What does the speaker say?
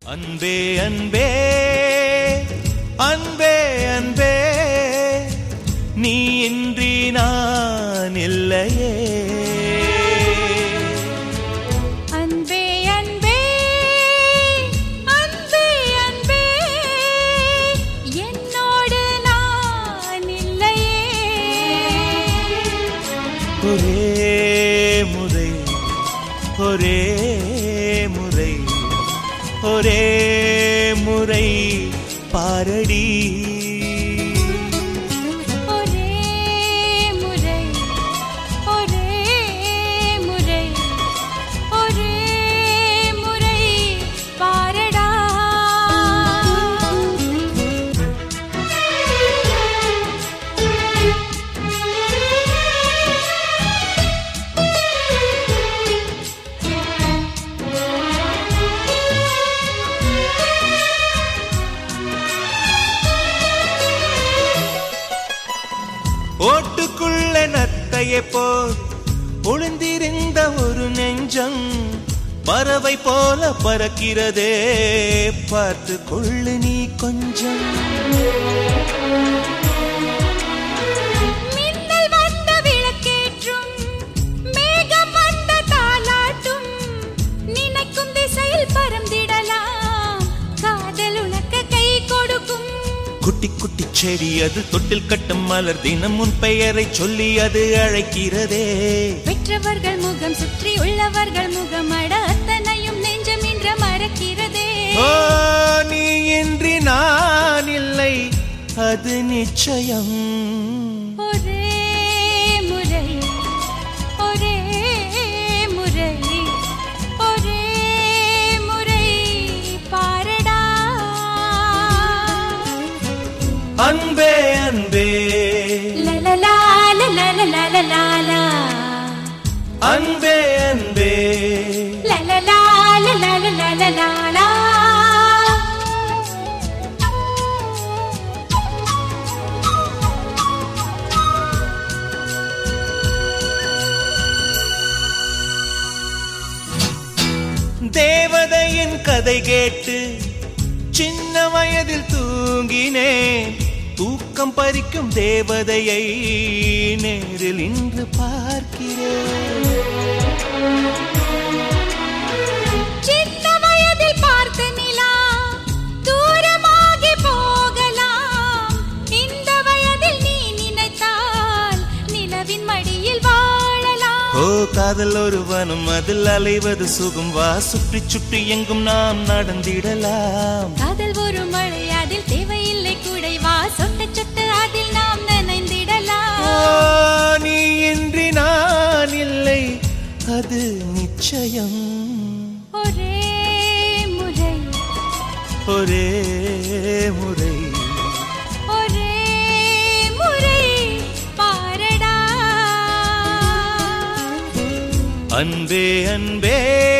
அன்பே அன்பே அன்பே அன்பே நீ இன்றி நான் இல்லையே. அன்பே அன்பே அன்பே அன்பே என்னோடு நான் இல்லையே. ஒரே முறை ஒரே முறை ஒரே முறை பாரடி. ஒரே முறை ஒரே முறை ஒரே முறை பாரடா. ஓட்டுக்குள்ள நத்தையை போல் ஒளிந்திருந்த ஒரு நெஞ்சம் பறவை போல பறக்கிறதே, பார்த்து கொள்ளு நீ கொஞ்சம். மின்னல் வந்த விளக்கேற்றும் மேகம் வந்த தாலாட்டும் நினைக்கும் திசையில் பறந்திடலாம், காதல் உனக்கு கை கொடுக்கும். குட்டி குட்டி செடி அது தொட்டில் கட்டும் மலர் தினம் உன் பெயரை சொல்லி அது அழைக்கிறதே. பெற்றவர்கள் முகம் சுற்றி உள்ளவர்கள் முகம் அட அத்தனையும் நெஞ்சம் என்ற மறக்கிறதே. ஓ நீ இன்றி நான் இல்லை அது நிச்சயம். ஒரே முறை ஒரே முறை ஒரே முறை பாரடா. அன்பே அன்பே லலலா லலலா அன்பே அன்பே லலலா லலலா. தேவதையின் கதை கேட்டு சின்ன வயதில் தூங்கினேன், தூக்கம் பறிக்கும் தேவதையை நேரில் இன்று பார்க்கிறேன். சின்ன வயதில் பார்த்த நிலா தூரமாகி போகலாம், இந்த வயதில் நீ நினைத்தால் நிலவின் மடியில் வாழலாம். ஓ காதல் ஒரு வனம் அதில் அலைவது சுகம், வா சுற்றி சுற்றி எங்கும் நாம் நடந்திடலாம். காதல் ஒரு மழை அதில் தேவையில்லை கூடை, வா சொட்ட சொட்ட அதில் நாம் நனைந்திடலாம். நீ இன்றி நான் இல்லை அது நிச்சயம். ஒரே முறை ஒரே முறை ஒரே முறை பாரடா. அன்பே அன்பே